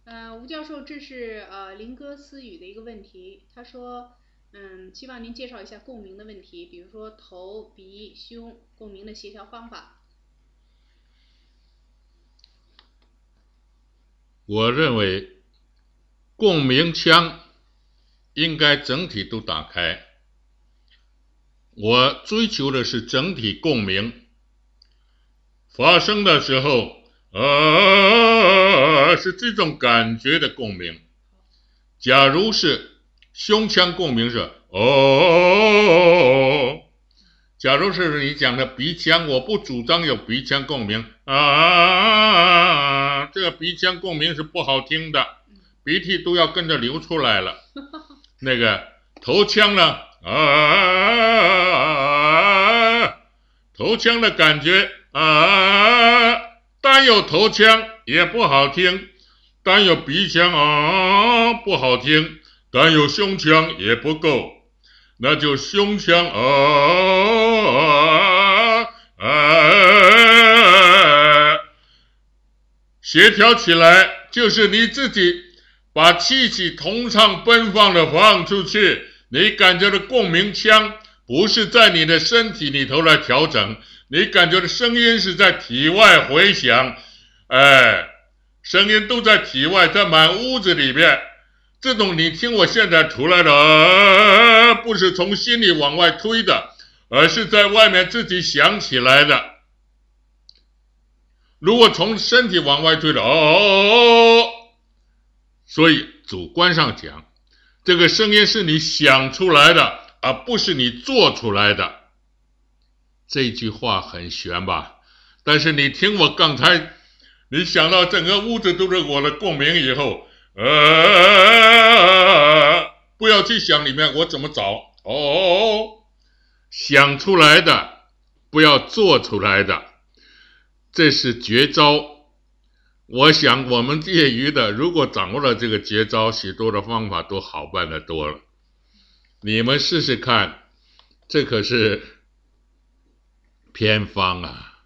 吴教授，这是林哥私语的一个问题。他说，希望您介绍一下共鸣的问题，比如说头、鼻、胸共鸣的协调方法。 我认为共鸣腔应该整体都打开。我追求的是整体共鸣。发声的时候，是这种感觉的共鸣。假如是胸腔共鸣是假如是你讲的鼻腔，我不主张有鼻腔共鸣这个鼻腔共鸣是不好听的，鼻涕都要跟着流出来了。那个头腔呢头腔的感觉单有头腔也不好听，单有鼻腔不好听，单有胸腔也不够，那就胸腔协调起来，就是你自己把气体通畅奔放的放出去，你感觉的共鸣腔不是在你的身体里头来调整，你感觉的声音是在体外回响，声音都在体外，在满屋子里面。这种你听我现在出来的不是从心里往外推的，而是在外面自己想起来的。如果从身体往外推的所以主观上讲，这个声音是你想出来的，而不是你做出来的。这句话很玄吧？但是你听我刚才，你想到整个屋子都是我的共鸣以后，不要去想里面我怎么找想出来的，不要做出来的，这是绝招。我想我们业余的如果掌握了这个绝招，许多的方法都好办得多了。你们试试看，这可是偏方啊。